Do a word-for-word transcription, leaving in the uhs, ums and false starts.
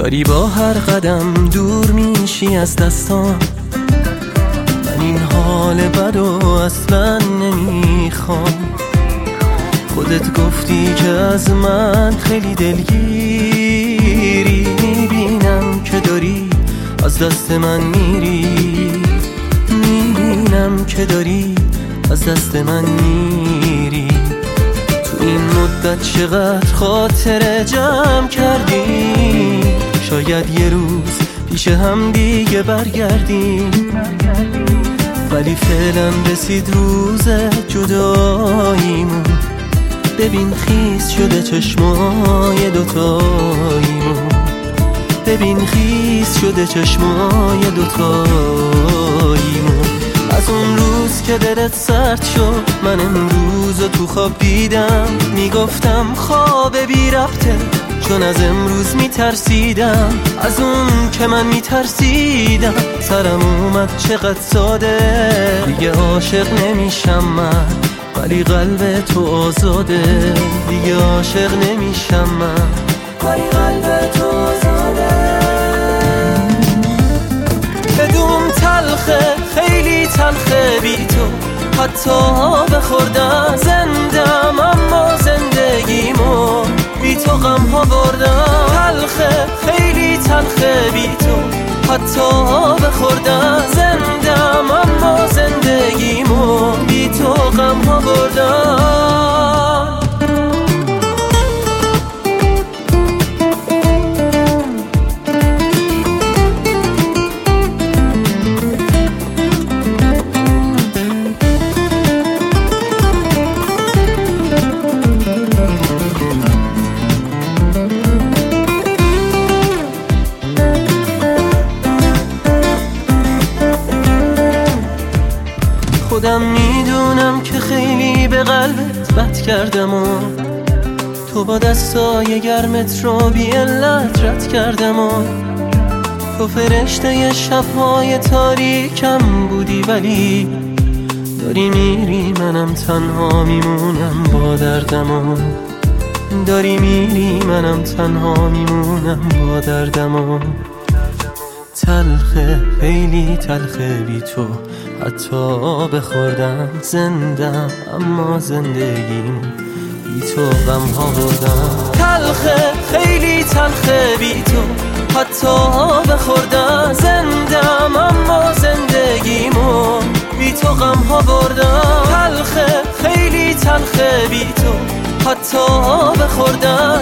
داری با هر قدم دور میشی از دستام. من این حال بدو اصلا نمیخوام. خودت گفتی که از من خیلی دلگیری، میبینم که داری از دست من میری، میبینم که داری از دست من میری. تو این مدت چقدر خاطره جمع کردیم، شاید یه روز پیش هم دیگه برگردیم، ولی فعلا رسید روز جداییمون. ببین خیس شده چشمای دوتاییمون، ببین خیس شده چشمای دوتاییمون. از اون روز که دلت سرد شد من امروز تو خواب دیدم، میگفتم خواب بی ربطه چون از امروز میترسیدم. از اون که من میترسیدم سرم اومد چقدر ساده. دیگه عاشق نمیشم من ولی قلب تو آزاده، دیگه عاشق نمیشم من ولی قلب تو آزاده. بدون تلخه خیلی تلخه بی تو، حتی بخوردم زندم اما زندگیمو بی تو غم ها بردم. تلخه خیلی تلخه بی تو، حتی بخوردم زندم اما زندگیمو بی تو غم ها بردم. خودم میدونم که خیلی به قلبت بد کردم و تو با دستای گرمت رو بی علت رد کردم و تو فرشته شبهای تاریکم بودی، ولی داری میری منم تنها میمونم با دردم و داری میری منم تنها میمونم با دردم و تلخه خیلی تلخه بی تو، حتی بخوردم زندم اما زندگیم بی تو غم ها بردم. تلخه خیلی تلخه بی تو، حتی بخوردم زندم اما زندگیمو بی تو غم ها بردم. تلخه خیلی تلخه بی تو، حتی بخوردم